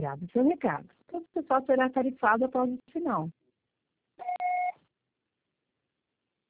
enviado o seu recado. Todo pessoal será tarifado após o sinal.